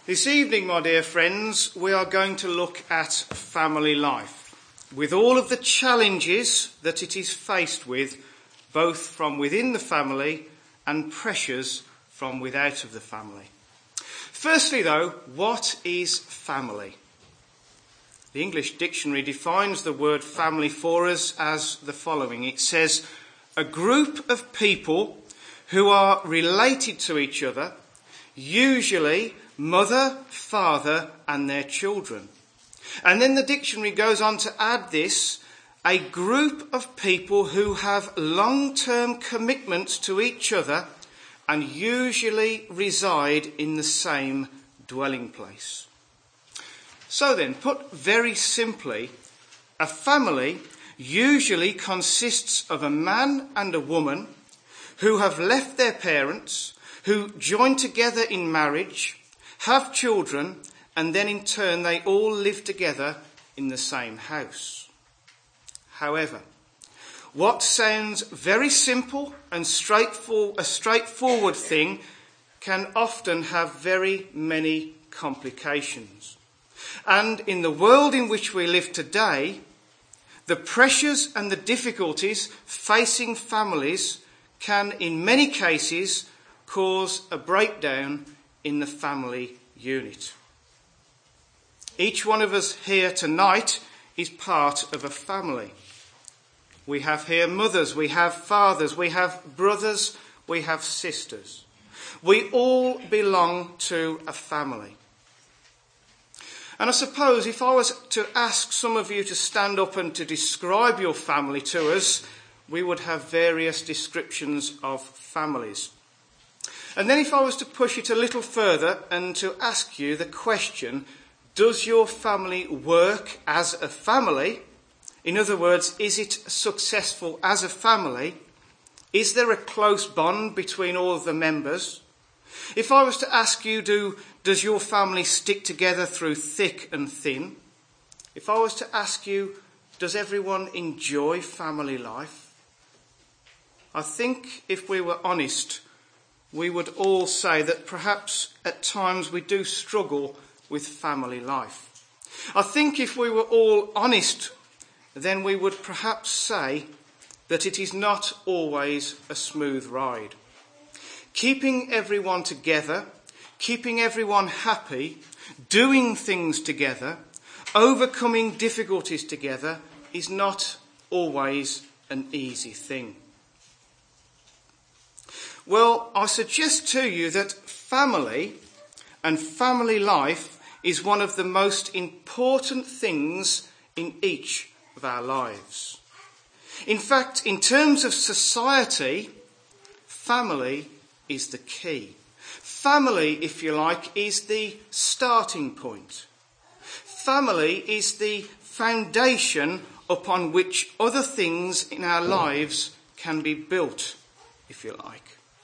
This evening, my dear friends, we are going to look at family life, with all of the challenges that it is faced with, both from within the family and pressures from without of the family. Firstly, though, what is family? The English dictionary defines the word family for us as the following. It says, a group of people who are related to each other, usually mother, father, and their children. And then the dictionary goes on to add this, a group of people who have long-term commitments to each other and usually reside in the same dwelling place. So then, put very simply, a family usually consists of a man and a woman who have left their parents, who join together in marriage, have children, and then in turn they all live together in the same house. However, what sounds very simple and a straightforward thing can often have very many complications. And in the world in which we live today, the pressures and the difficulties facing families can, in many cases, cause a breakdown in the family unit. Each one of us here tonight is part of a family. We have here mothers, we have fathers, we have brothers, we have sisters. We all belong to a family. And I suppose if I was to ask some of you to stand up and to describe your family to us, we would have various descriptions of families. And then if I was to push it a little further and to ask you the question, does your family work as a family? In other words, is it successful as a family? Is there a close bond between all of the members? If I was to ask you, does your family stick together through thick and thin? If I was to ask you, does everyone enjoy family life? I think if we were honest, we would all say that perhaps at times we do struggle with family life. I think if we were all honest, then we would perhaps say that it is not always a smooth ride. Keeping everyone together, keeping everyone happy, doing things together, overcoming difficulties together is not always an easy thing. Well, I suggest to you that family and family life is one of the most important things in each of our lives. In fact, in terms of society, family is the key. Family, if you like, is the starting point. Family is the foundation upon which other things in our lives can be built, if you like.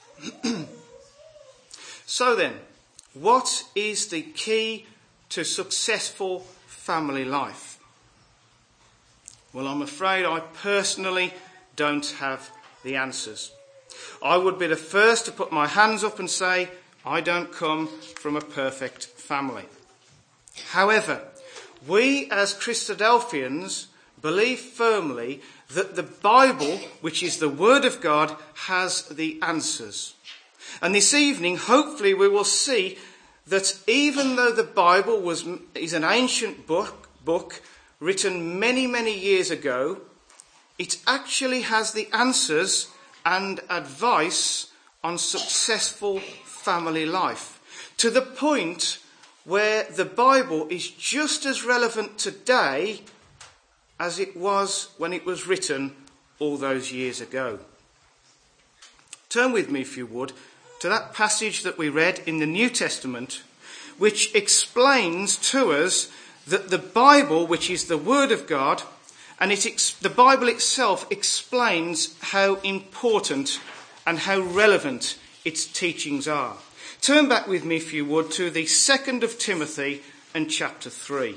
So then, what is the key to successful family life? Well, I'm afraid I personally don't have the answers. I would be the first to put my hands up and say, I don't come from a perfect family. However, we as Christadelphians believe firmly that the Bible, which is the Word of God, has the answers. And this evening, hopefully, we will see that even though the Bible is an ancient book written many, many years ago, it actually has the answers and advice on successful family life, to the point where the Bible is just as relevant today as it was when it was written all those years ago. Turn with me, if you would, to that passage that we read in the New Testament, which explains to us that the Bible, which is the Word of God, and the Bible itself explains how important and how relevant its teachings are. Turn back with me, if you would, to the 2nd of Timothy and chapter 3.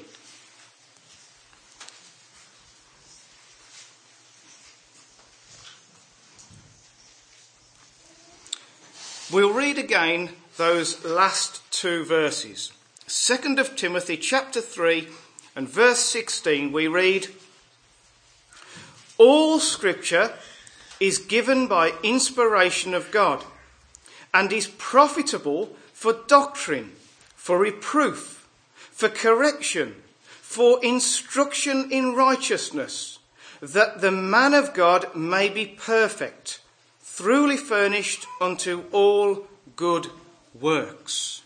We'll read again those last two verses. 2 Timothy chapter 3 and verse 16, we read, "All Scripture is given by inspiration of God and is profitable for doctrine, for reproof, for correction, for instruction in righteousness, that the man of God may be perfect, truly furnished unto all good works."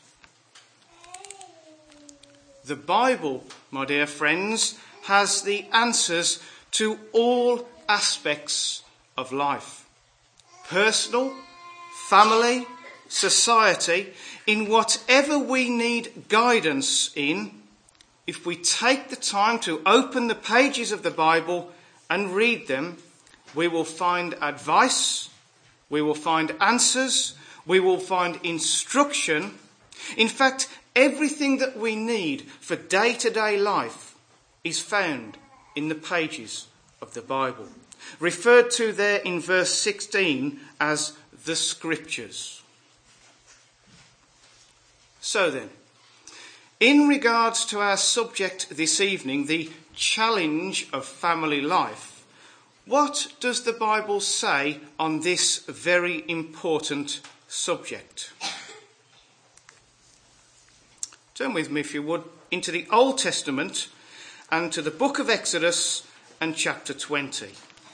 The Bible, my dear friends, has the answers to all aspects of life. Personal, family, society, in whatever we need guidance in, if we take the time to open the pages of the Bible and read them, we will find advice, we will find answers, we will find instruction. In fact, everything that we need for day-to-day life is found in the pages of the Bible, referred to there in verse 16 as the Scriptures. So then, in regards to our subject this evening, the challenge of family life, what does the Bible say on this very important subject? Turn with me, if you would, into the Old Testament and to the book of Exodus and chapter 20.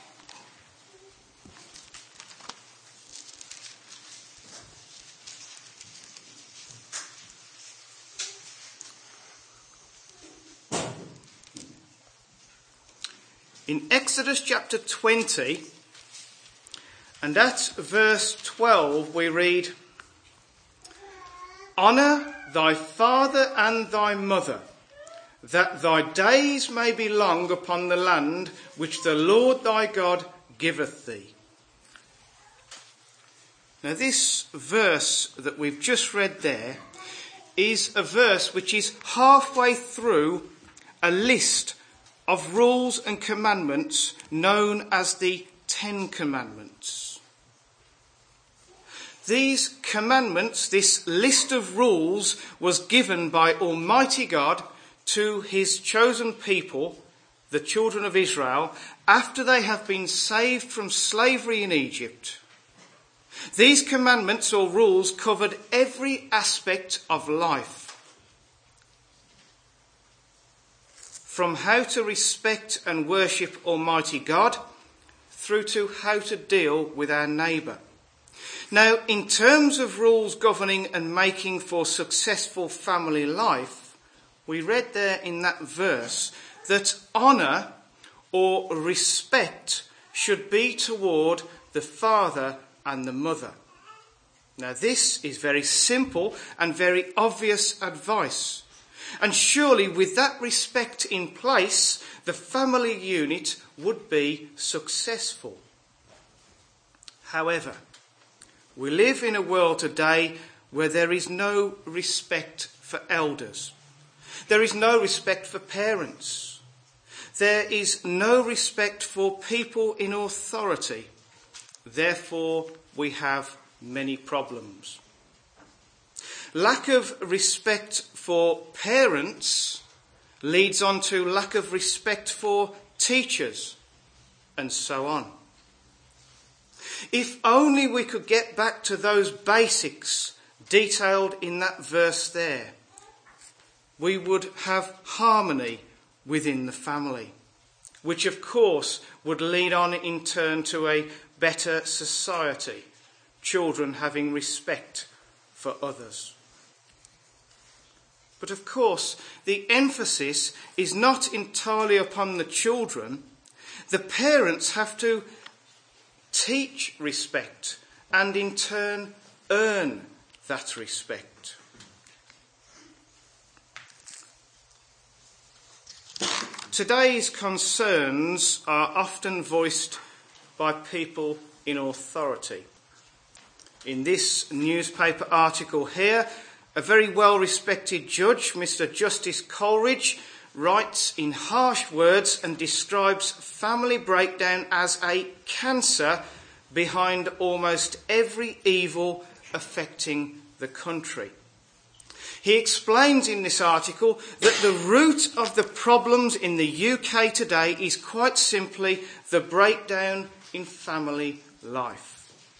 In Exodus chapter 20 and at verse 12 we read, "Honour thy father and thy mother, that thy days may be long upon the land which the Lord thy God giveth thee." Now this verse that we've just read there is a verse which is halfway through a list of rules and commandments known as the 10 Commandments. These commandments, this list of rules, was given by Almighty God to his chosen people, the children of Israel, after they have been saved from slavery in Egypt. These commandments or rules covered every aspect of life, from how to respect and worship Almighty God through to how to deal with our neighbour. Now, in terms of rules governing and making for successful family life, we read there in that verse that honour or respect should be toward the father and the mother. Now, this is very simple and very obvious advice. And surely with that respect in place, the family unit would be successful. However, we live in a world today where there is no respect for elders. There is no respect for parents. There is no respect for people in authority. Therefore, we have many problems. Lack of respect for parents leads on to lack of respect for teachers, and so on. If only we could get back to those basics detailed in that verse there, we would have harmony within the family, which of course would lead on in turn to a better society, children having respect for others. But of course, the emphasis is not entirely upon the children. The parents have to teach respect and in turn earn that respect. Today's concerns are often voiced by people in authority. In this newspaper article here, a very well-respected judge, Mr. Justice Coleridge, writes in harsh words and describes family breakdown as a cancer behind almost every evil affecting the country. He explains in this article that the root of the problems in the UK today is quite simply the breakdown in family life.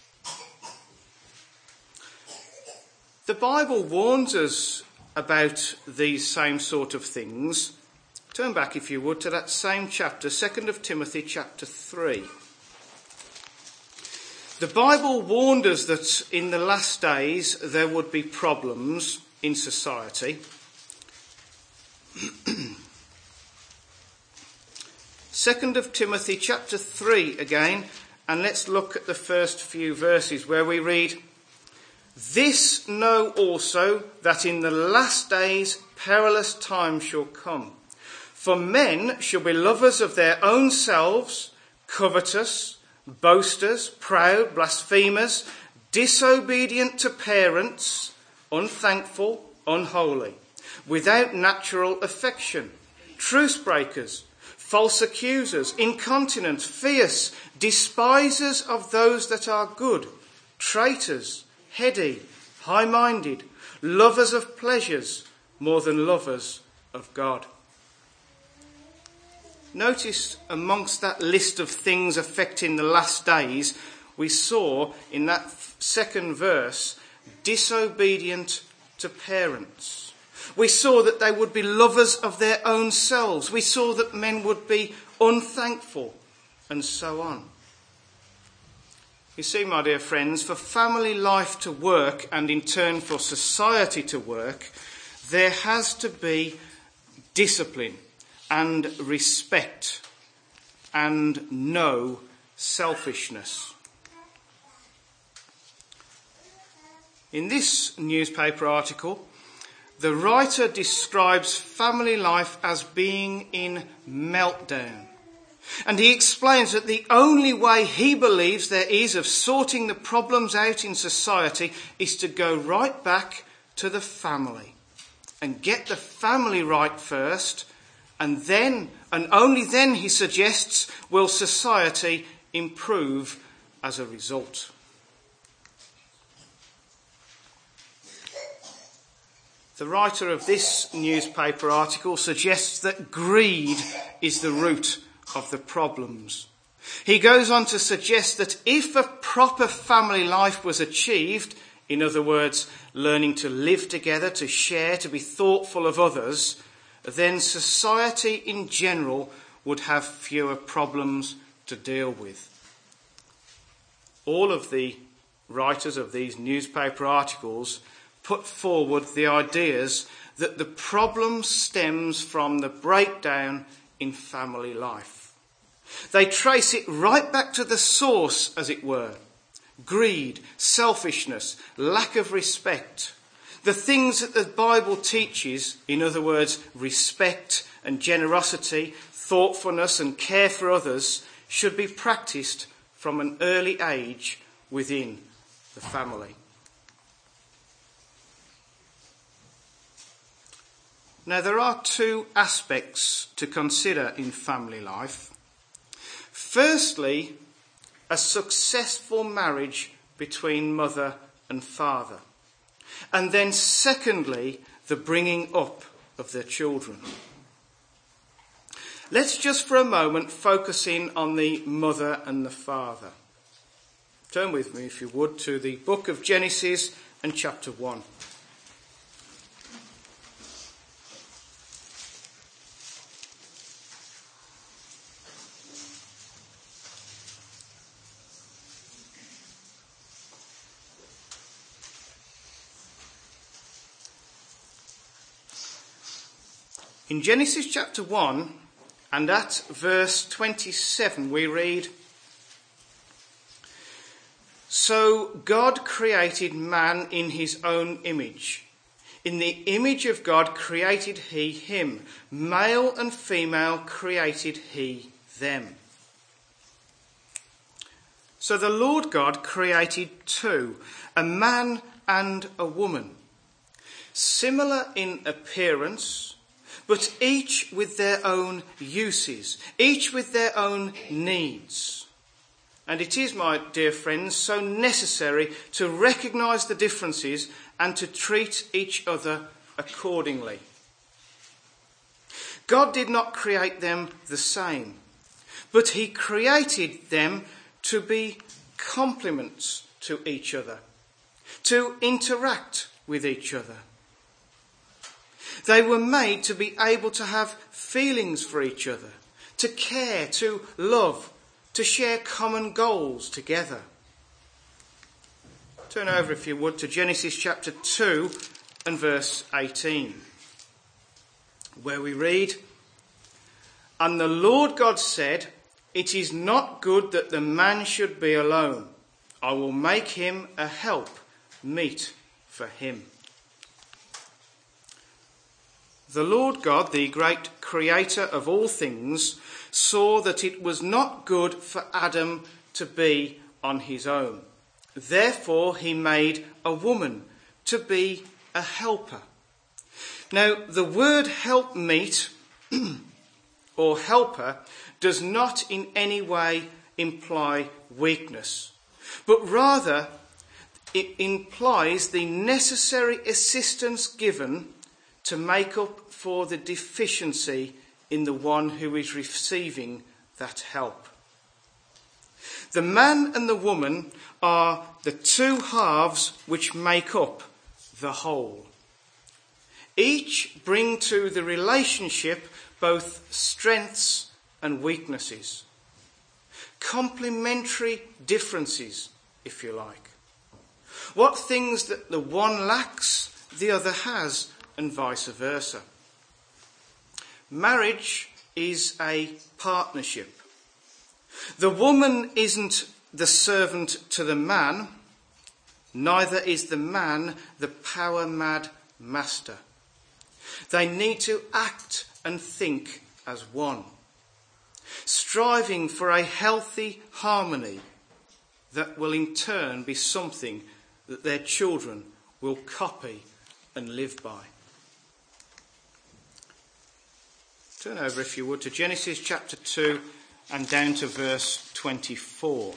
The Bible warns us about these same sort of things. Turn back, if you would, to that same chapter, 2 Timothy chapter 3. The Bible warned us that in the last days there would be problems in society. 2 Timothy chapter 3 again, and let's look at the first few verses where we read, "This know also, that in the last days perilous times shall come. For men shall be lovers of their own selves, covetous, boasters, proud, blasphemers, disobedient to parents, unthankful, unholy, without natural affection, truce breakers, false accusers, incontinent, fierce, despisers of those that are good, traitors, heady, high-minded, lovers of pleasures more than lovers of God." Notice amongst that list of things affecting the last days, we saw in that second verse, disobedient to parents. We saw that they would be lovers of their own selves. We saw that men would be unthankful, and so on. You see, my dear friends, for family life to work, and in turn for society to work, there has to be discipline and respect and no selfishness. In this newspaper article, the writer describes family life as being in meltdown. And he explains that the only way he believes there is of sorting the problems out in society is to go right back to the family and get the family right first, and then, and only then, he suggests, will society improve as a result. The writer of this newspaper article suggests that greed is the root of the problems. He goes on to suggest that if a proper family life was achieved, in other words, learning to live together, to share, to be thoughtful of others, then society in general would have fewer problems to deal with. All of the writers of these newspaper articles put forward the ideas that the problem stems from the breakdown in family life. They trace it right back to the source, as it were. Greed, selfishness, lack of respect. The things that the Bible teaches, in other words, respect and generosity, thoughtfulness and care for others, should be practiced from an early age within the family. Now, there are two aspects to consider in family life. Firstly, a successful marriage between mother and father. And then secondly, the bringing up of their children. Let's just for a moment focus in on the mother and the father. Turn with me, if you would, to the book of Genesis and chapter 1. In Genesis chapter 1 and at verse 27 we read, "So God created man in his own image. In the image of God created he him. Male and female created he them." So the Lord God created two, a man and a woman, similar in appearance, but each with their own uses, each with their own needs. And it is, my dear friends, so necessary to recognise the differences and to treat each other accordingly. God did not create them the same, but he created them to be complements to each other, to interact with each other. They were made to be able to have feelings for each other, to care, to love, to share common goals together. Turn over, if you would, to Genesis chapter 2 and verse 18, where we read, "And the Lord God said, it is not good that the man should be alone. I will make him a help meet for him." The Lord God, the great creator of all things, saw that it was not good for Adam to be on his own. Therefore he made a woman to be a helper. Now, the word helpmeet or helper does not in any way imply weakness, but rather it implies the necessary assistance given to make up for the deficiency in the one who is receiving that help. The man and the woman are the two halves which make up the whole. Each bring to the relationship both strengths and weaknesses, complementary differences, if you like. What things that the one lacks, the other has, and vice versa. Marriage is a partnership. The woman isn't the servant to the man, neither is the man the power-mad master. They need to act and think as one, striving for a healthy harmony that will in turn be something that their children will copy and live by. Turn over, if you would, to Genesis chapter 2 and down to verse 24.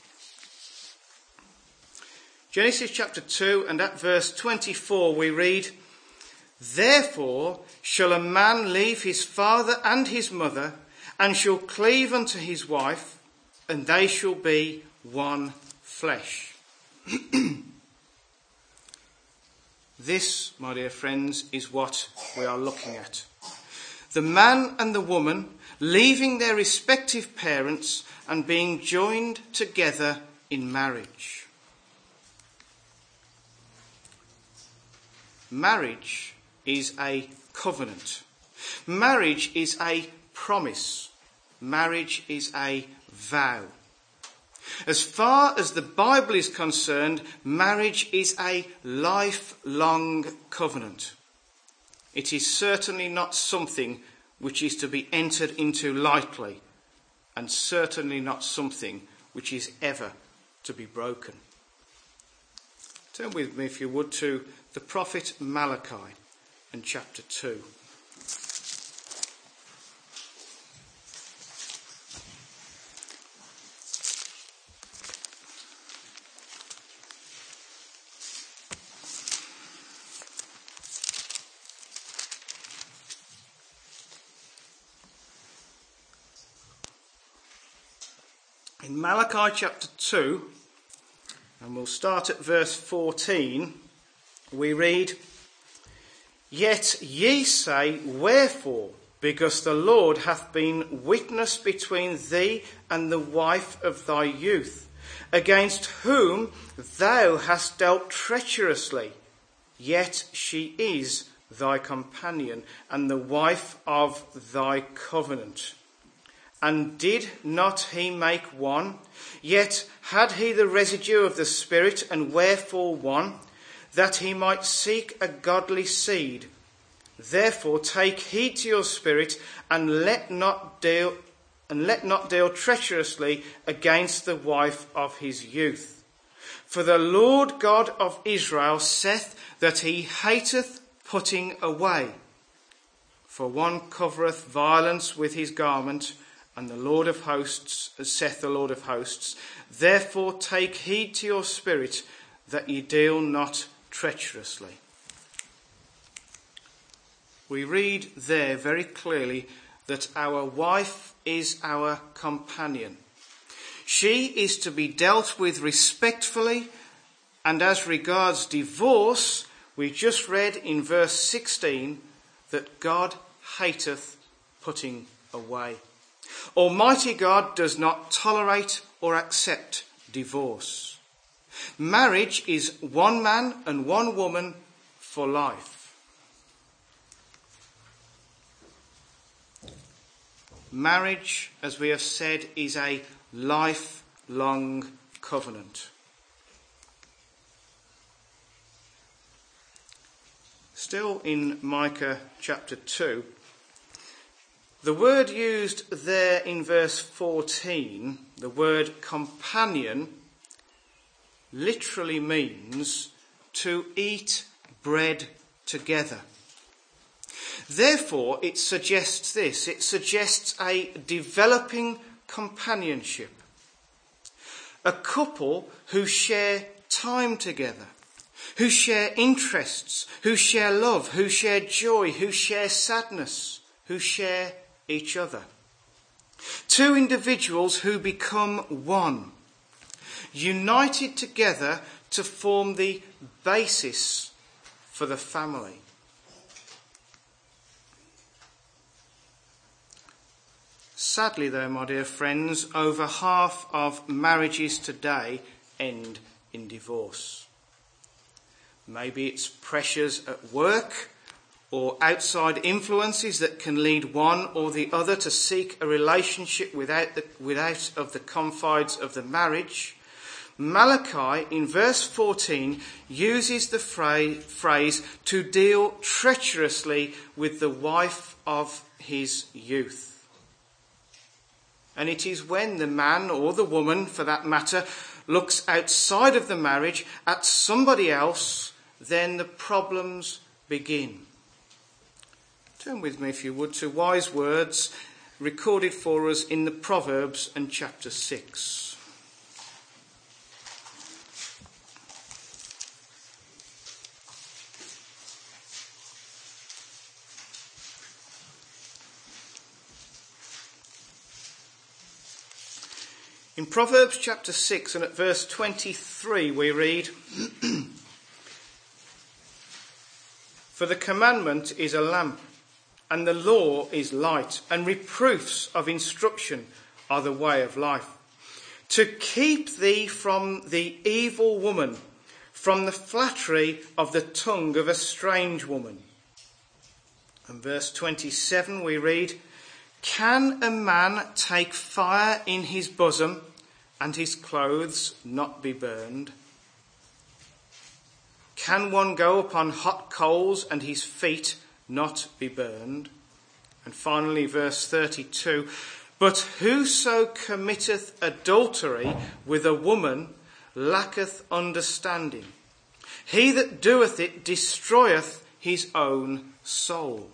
Genesis chapter 2 and at verse 24 we read, "Therefore shall a man leave his father and his mother, and shall cleave unto his wife, and they shall be one flesh." This, my dear friends, is what we are looking at. The man and the woman leaving their respective parents and being joined together in marriage. Marriage is a covenant. Marriage is a promise. Marriage is a vow. As far as the Bible is concerned, marriage is a lifelong covenant. It is certainly not something which is to be entered into lightly, and certainly not something which is ever to be broken. Turn with me, if you would, to the prophet Malachi in chapter 2. In Malachi chapter 2, and we'll start at verse 14, we read, "Yet ye say, Wherefore? Because the Lord hath been witness between thee and the wife of thy youth, against whom thou hast dealt treacherously, yet she is thy companion, and the wife of thy covenant. And did not he make one? Yet had he the residue of the Spirit, and wherefore one? That he might seek a godly seed. Therefore take heed to your spirit, and let not deal treacherously against the wife of his youth. For the Lord God of Israel saith that he hateth putting away. For one covereth violence with his garment, and the Lord of hosts, saith the Lord of hosts, therefore take heed to your spirit, that ye deal not treacherously." we read there very clearly that our wife is our companion. She is to be dealt with respectfully, and as regards divorce, we just read in verse 16 that God hateth putting away. Almighty God does not tolerate or accept divorce. Marriage is one man and one woman for life. Marriage, as we have said, is a lifelong covenant. Still in Micah chapter 2, the word used there in verse 14, the word companion, literally means to eat bread together. Therefore, it suggests this. It suggests a developing companionship. A couple who share time together, who share interests, who share love, who share joy, who share sadness, who share each other. Two individuals who become one, united together to form the basis for the family. Sadly, though, my dear friends, over half of marriages today end in divorce. Maybe it's pressures at work or outside influences that can lead one or the other to seek a relationship without of the confines of the marriage. Malachi, in verse 14, uses the phrase to deal treacherously with the wife of his youth. And it is when the man, or the woman for that matter, looks outside of the marriage at somebody else, then the problems begin. Turn with me, if you would, to wise words recorded for us in the Proverbs and chapter 6. In Proverbs chapter 6 and at verse 23 we read, For the commandment is a lamp, and the law is light, and reproofs of instruction are the way of life. To keep thee from the evil woman, from the flattery of the tongue of a strange woman. And verse 27 we read, Can a man take fire in his bosom, and his clothes not be burned? Can one go upon hot coals, and his feet not be burned? And finally, verse 32, But whoso committeth adultery with a woman lacketh understanding. He that doeth it destroyeth his own soul.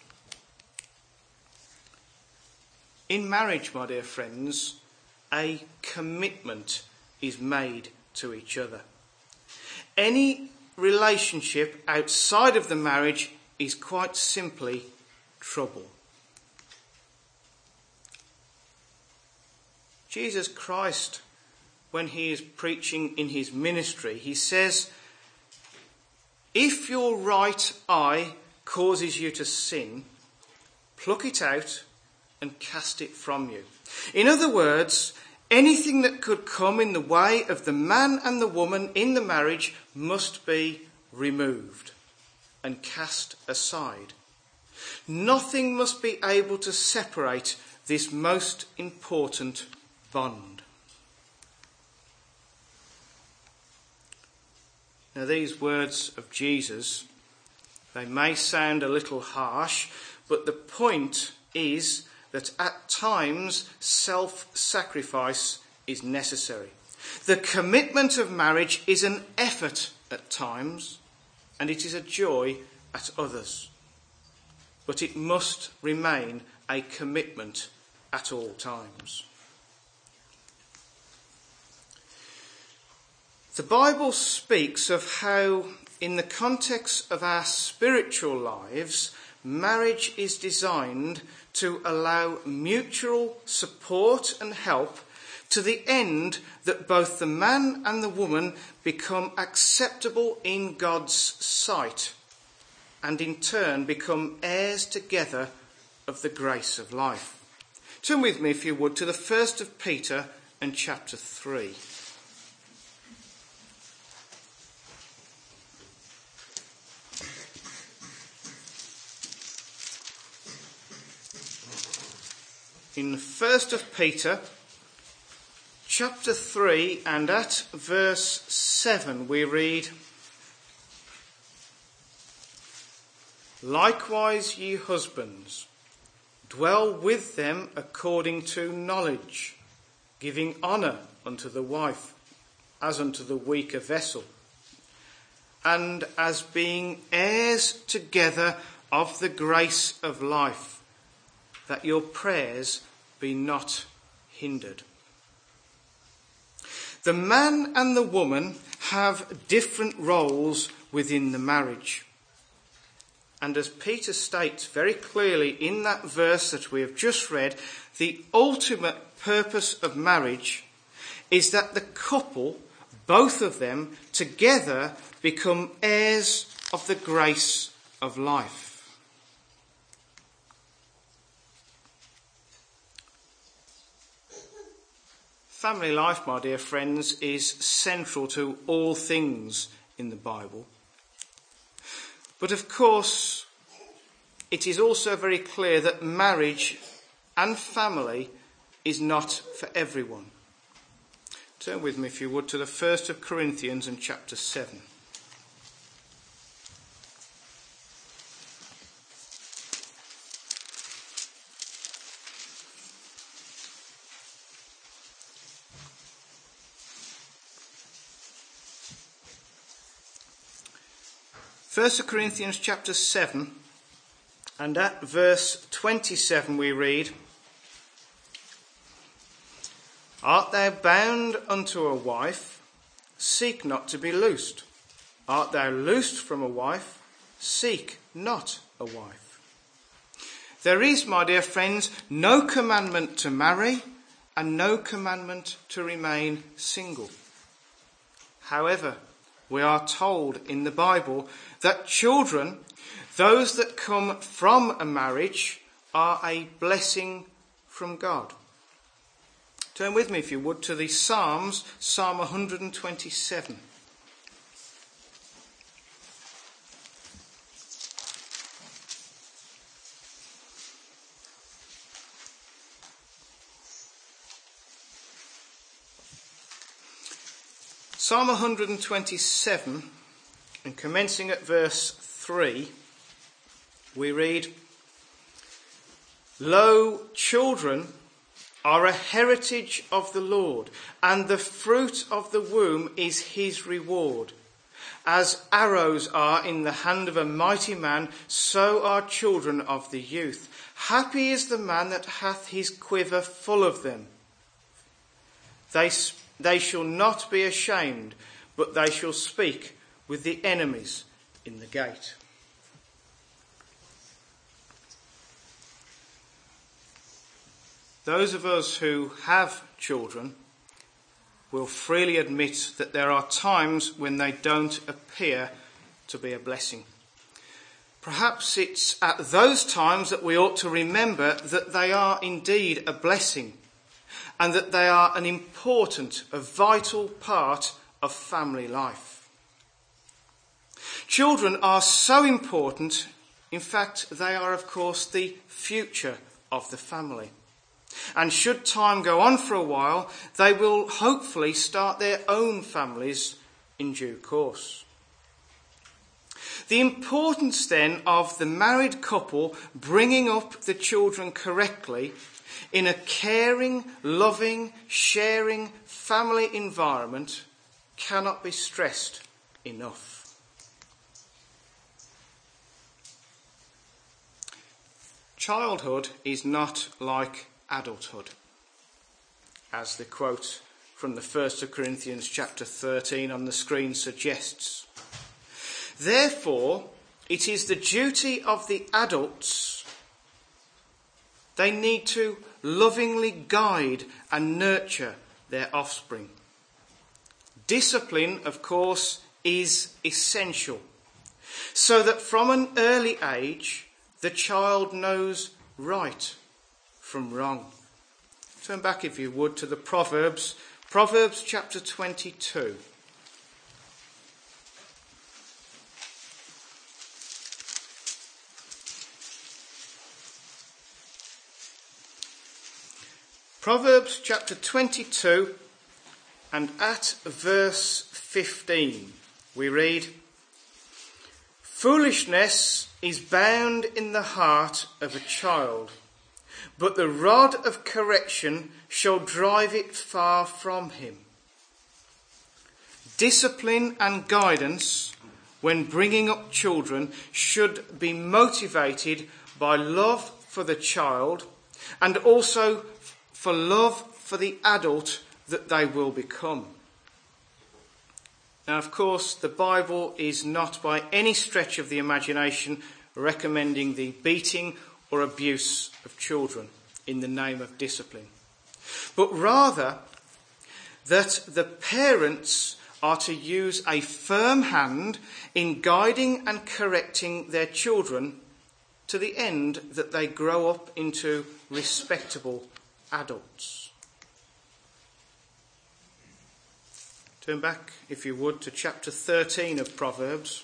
In marriage, my dear friends, a commitment is made to each other. Any relationship outside of the marriage is quite simply trouble. Jesus Christ, when he is preaching in his ministry, he says, if your right eye causes you to sin, pluck it out and cast it from you. In other words, anything that could come in the way of the man and the woman in the marriage must be removed and cast aside. Nothing must be able to separate this most important bond. Now, these words of Jesus, they may sound a little harsh, but the point is that at times self-sacrifice is necessary. The commitment of marriage is an effort at times, and it is a joy at others. But it must remain a commitment at all times. The Bible speaks of how, in the context of our spiritual lives, marriage is designed to allow mutual support and help to the end that both the man and the woman become acceptable in God's sight and in turn become heirs together of the grace of life. Turn with me, if you would, to the 1st of Peter and chapter 3. In 1st of Peter, chapter 3, and at verse 7, we read, "Likewise, ye husbands, dwell with them according to knowledge, giving honour unto the wife, as unto the weaker vessel, and as being heirs together of the grace of life, that your prayers be not hindered." The man and the woman have different roles within the marriage. And as Peter states very clearly in that verse that we have just read, the ultimate purpose of marriage is that the couple, both of them, together become heirs of the grace of life. Family life, my dear friends, is central to all things in the Bible. But of course, it is also very clear that marriage and family is not for everyone. Turn with me, if you would, to the 1st of Corinthians and chapter 7. First of Corinthians chapter 7, and at verse 27 we read, "Art thou bound unto a wife? Seek not to be loosed. Art thou loosed from a wife? Seek not a wife." There is, my dear friends, no commandment to marry and no commandment to remain single. However, we are told in the Bible that children, those that come from a marriage, are a blessing from God. Turn with me, if you would, to the Psalms, Psalm 127. Psalm 127, and commencing at verse 3, we read, "Lo, children are a heritage of the Lord, and the fruit of the womb is his reward. As arrows are in the hand of a mighty man, so are children of the youth. Happy is the man that hath his quiver full of them. They shall not be ashamed, but they shall speak with the enemies in the gate." Those of us who have children will freely admit that there are times when they don't appear to be a blessing. Perhaps it's at those times that we ought to remember that they are indeed a blessing, and that they are an important, a vital part of family life. Children are so important. In fact, they are, of course, the future of the family. And should time go on for a while, they will hopefully start their own families in due course. The importance then of the married couple bringing up the children correctly in a caring, loving, sharing family environment cannot be stressed enough. Childhood is not like adulthood, as the quote from the 1st of Corinthians chapter 13 on the screen suggests. Therefore, it is the duty of the adults. They need to lovingly guide and nurture their offspring. Discipline, of course, is essential, so that from an early age the child knows right from wrong. Turn back, if you would, to the Proverbs. Proverbs chapter 22. Proverbs chapter 22 and at verse 15 we read, "Foolishness is bound in the heart of a child, but the rod of correction shall drive it far from him." Discipline and guidance when bringing up children should be motivated by love for the child and also for love for the adult that they will become. Now, of course, the Bible is not by any stretch of the imagination recommending the beating or abuse of children in the name of discipline, but rather that the parents are to use a firm hand in guiding and correcting their children to the end that they grow up into respectable adults. Turn back, if you would, to chapter 13 of Proverbs.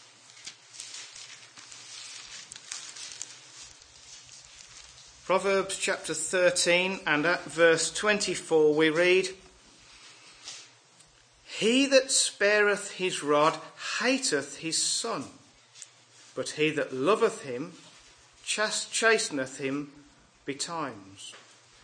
Proverbs chapter 13 and at verse 24 we read, "He that spareth his rod hateth his son, but he that loveth him chasteneth him betimes."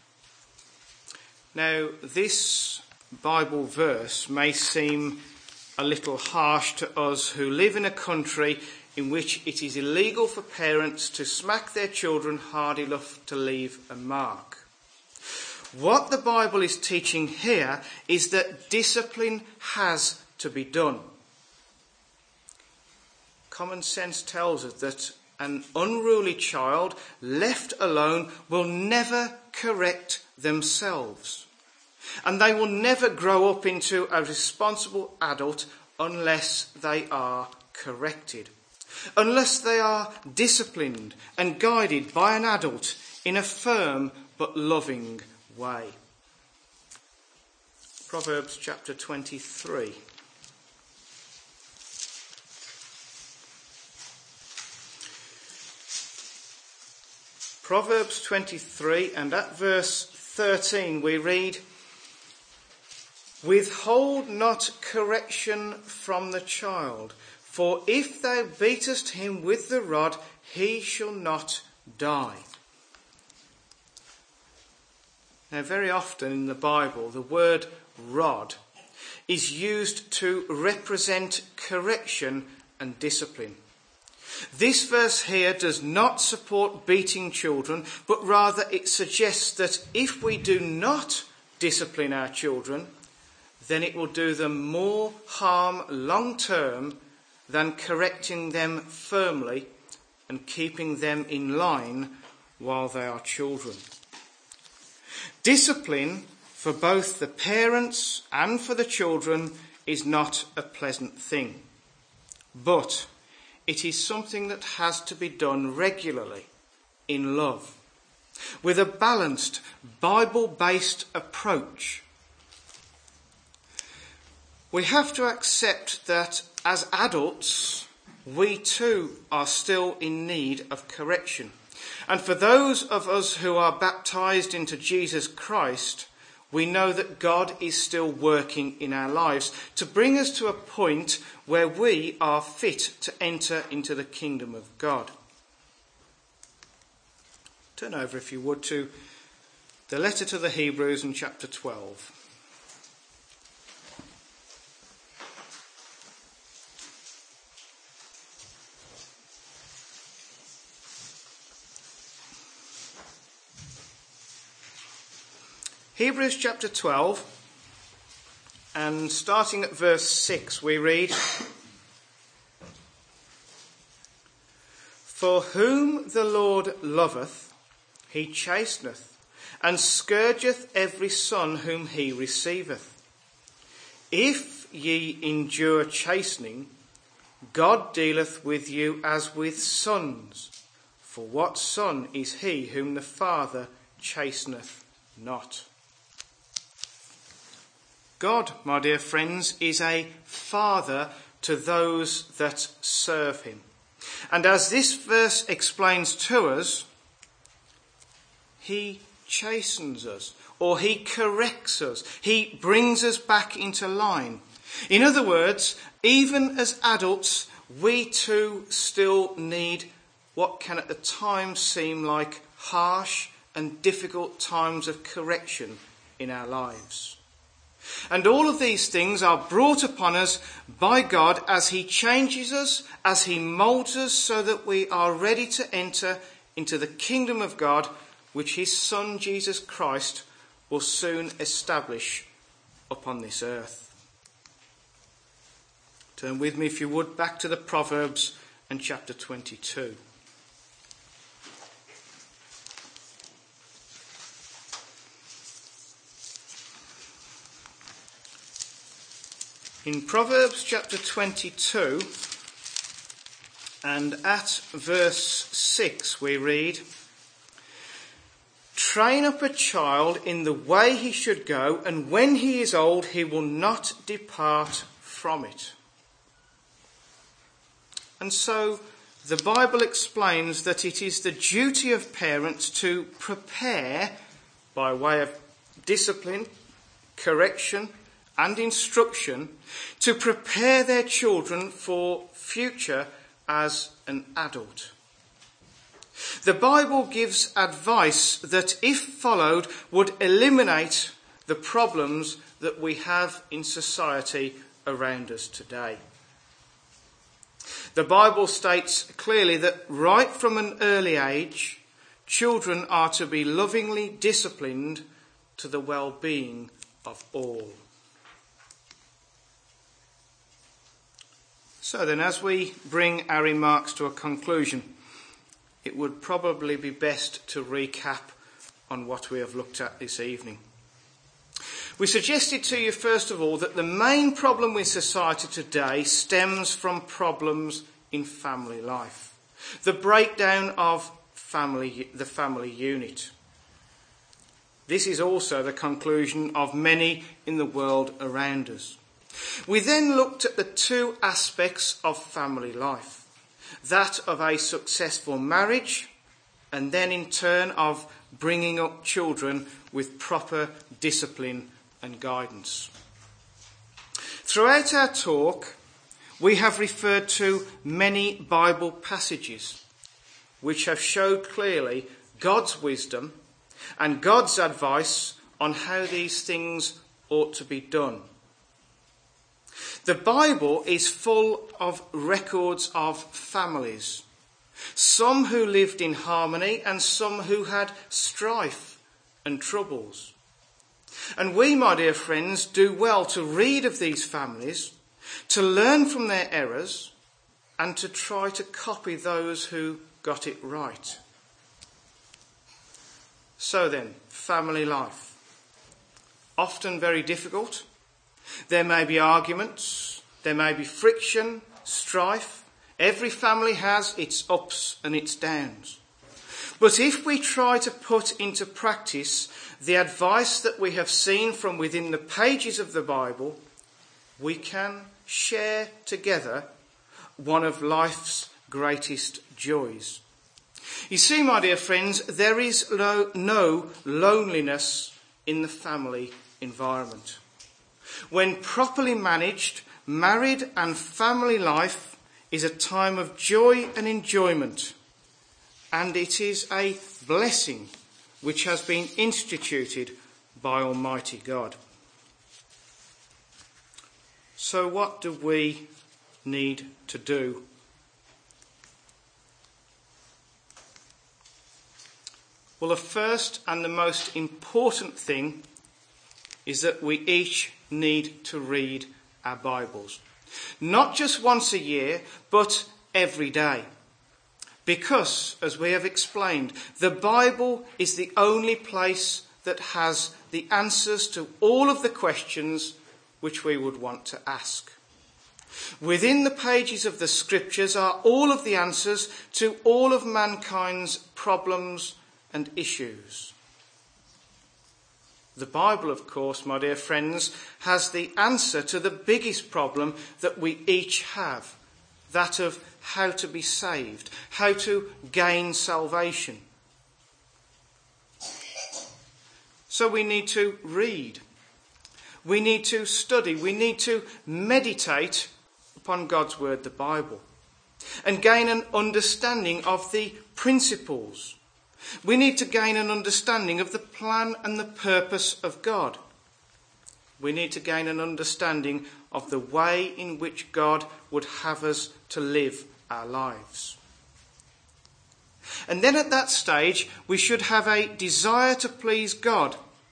Now, this Bible verse may seem a little harsh to us who live in a country in which it is illegal for parents to smack their children hard enough to leave a mark. What the Bible is teaching here is that discipline has to be done. Common sense tells us that an unruly child left alone will never correct themselves, and they will never grow up into a responsible adult unless they are corrected, unless they are disciplined and guided by an adult in a firm but loving way. Proverbs chapter 23. Proverbs 23 and at verse 13 we read, "Withhold not correction from the child, for if thou beatest him with the rod, he shall not die." Now, very often in the Bible, the word rod is used to represent correction and discipline. This verse here does not support beating children, but rather it suggests that if we do not discipline our children, then it will do them more harm long term than correcting them firmly and keeping them in line while they are children. Discipline for both the parents and for the children is not a pleasant thing, but it is something that has to be done regularly in love, with a balanced, Bible-based approach. We have to accept that as adults, we too are still in need of correction. And for those of us who are baptized into Jesus Christ, we know that God is still working in our lives to bring us to a point where we are fit to enter into the kingdom of God. Turn over, if you would, to the letter to the Hebrews in chapter 12. Hebrews chapter 12, and starting at verse 6, we read, For whom the Lord loveth, he chasteneth, and scourgeth every son whom he receiveth. If ye endure chastening, God dealeth with you as with sons. For what son is he whom the Father chasteneth not? God, my dear friends, is a father to those that serve him. And as this verse explains to us, he chastens us, or he corrects us. He brings us back into line. In other words, even as adults, we too still need what can at the time seem like harsh and difficult times of correction in our lives. And all of these things are brought upon us by God as he changes us, as he moulds us so that we are ready to enter into the kingdom of God, which his Son Jesus Christ will soon establish upon this earth. Turn with me, if you would, back to the Proverbs and chapter 22. In Proverbs chapter 22 and at verse 6 we read, "Train up a child in the way he should go, and when he is old he will not depart from it." And so the Bible explains that it is the duty of parents to prepare, by way of discipline, correction, and instruction, to prepare their children for future as an adult. The Bible gives advice that, if followed, would eliminate the problems that we have in society around us today. The Bible states clearly that right from an early age, children are to be lovingly disciplined to the well-being of all. So then, as we bring our remarks to a conclusion, it would probably be best to recap on what we have looked at this evening. We suggested to you, first of all, that the main problem with society today stems from problems in family life. The breakdown of the family unit. This is also the conclusion of many in the world around us. We then looked at the two aspects of family life. That of a successful marriage, and then in turn of bringing up children with proper discipline and guidance. Throughout our talk, we have referred to many Bible passages which have showed clearly God's wisdom and God's advice on how these things ought to be done. The Bible is full of records of families, some who lived in harmony and some who had strife and troubles. And we, my dear friends, do well to read of these families, to learn from their errors, and to try to copy those who got it right. So then, family life. Often very difficult. There may be arguments, there may be friction, strife. Every family has its ups and its downs. But if we try to put into practice the advice that we have seen from within the pages of the Bible, we can share together one of life's greatest joys. You see, my dear friends, there is no loneliness in the family environment. When properly managed, married and family life is a time of joy and enjoyment, and it is a blessing which has been instituted by Almighty God. So what do we need to do? Well, the first and the most important thing is that we each need to read our Bibles. Not just once a year, but every day. Because, as we have explained, the Bible is the only place that has the answers to all of the questions which we would want to ask. Within the pages of the Scriptures are all of the answers to all of mankind's problems and issues. The Bible, of course, my dear friends, has the answer to the biggest problem that we each have, that of how to be saved, how to gain salvation. So we need to read, we need to study, we need to meditate upon God's word, the Bible, and gain an understanding of the principles. We need to gain an understanding of the plan and the purpose of God. We need to gain an understanding of the way in which God would have us to live our lives. And then at that stage, we should have a desire to please God.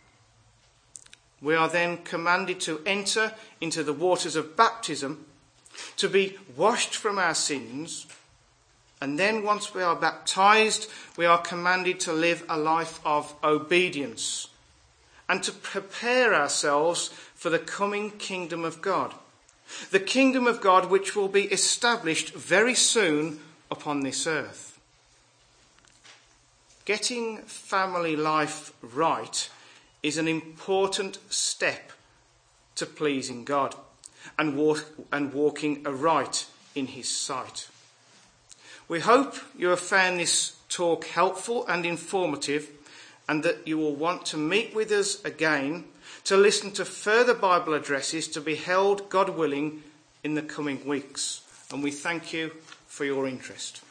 We are then commanded to enter into the waters of baptism, to be washed from our sins, and then once we are baptized, we are commanded to live a life of obedience and to prepare ourselves for the coming kingdom of God. The kingdom of God which will be established very soon upon this earth. Getting family life right is an important step to pleasing God and walking aright in his sight. We hope you have found this talk helpful and informative, and that you will want to meet with us again to listen to further Bible addresses to be held, God willing, in the coming weeks. And we thank you for your interest.